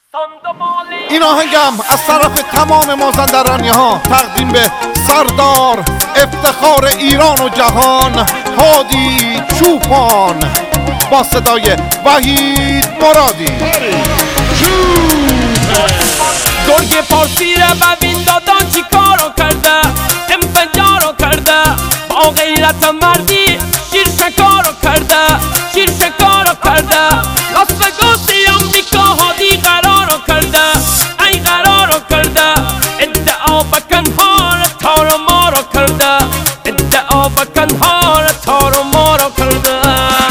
این آهنگم از طرف تمام مازندرانی ها تقدیم به سردار افتخار ایران و جهان هادی چوپان با صدای وحید مرادی. گرگ پارسی را ببین دادا چی کارو کرده، انفجارو کرده، با غیرت مردی شیر شکارو کرده، شیر شکارو کرده. لاس وگاسی آمریکا هادی قرارو کرده، ای قرارو کرده. ادعا بکن هار تار و مارو کرده، ادعا بکن هار تار و مارو کرده.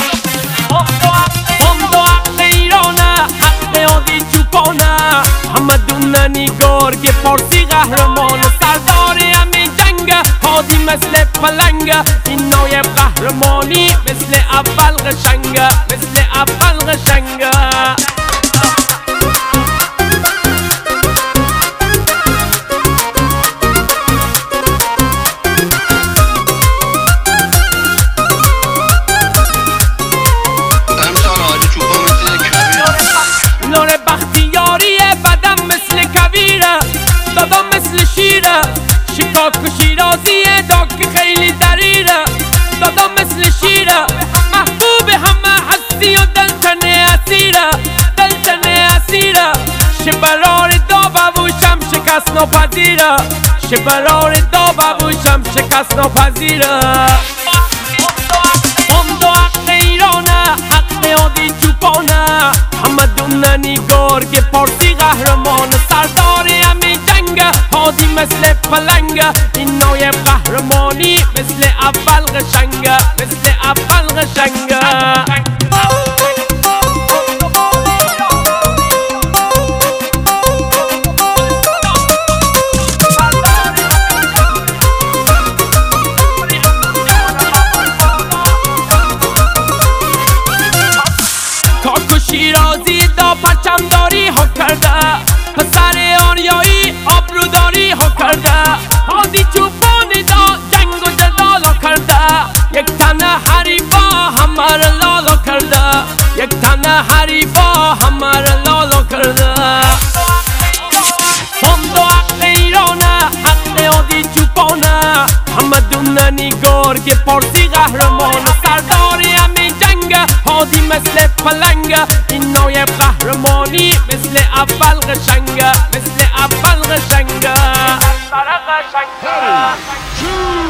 گرگ پارسی قهرمان سردار همین جنگ هادی مثل پلنگ. این نایب قهرمانی مثل اول قشنگ، مثل اول قشنگ. لور بختیاری بدم مثل کویره، دادا مثل شیره، شکاک و شیرازیه داک خیلی دریره. دادا مثل شیره، محبوب همه هستی و دلتن اسیره، دلتن اسیره. شبرار دا ببوشم شکست ناپذیره، شبرار دا ببوشم شکست ناپذیره. هم دو حق ایرانه، حق هادی چوپانه. همه دوننی گرگ پارسی قهرمان سردار همین جنگ هادی مثل پلنگ. این نایب قهرمانی مثل اول قشنگ، مثل اول قشنگ. شیرازی دا پرچمداری ها کرده، پسر آریایی آبروداری ها کرده. هادی چوپانی دا جنگ و جدال ها کرده، یک تن حریفا همه را لالا کرده، یک تن حریفا همه را لالا کرده. هم دو حق ایرانه، حق هادی چوپانه. همه دوننی گرگ پارسی قهرمان سردار همین جنگ هادی مثل پلنگ. این نایب قهرمانی مثل اول قشنگ، مثل اول قشنگ.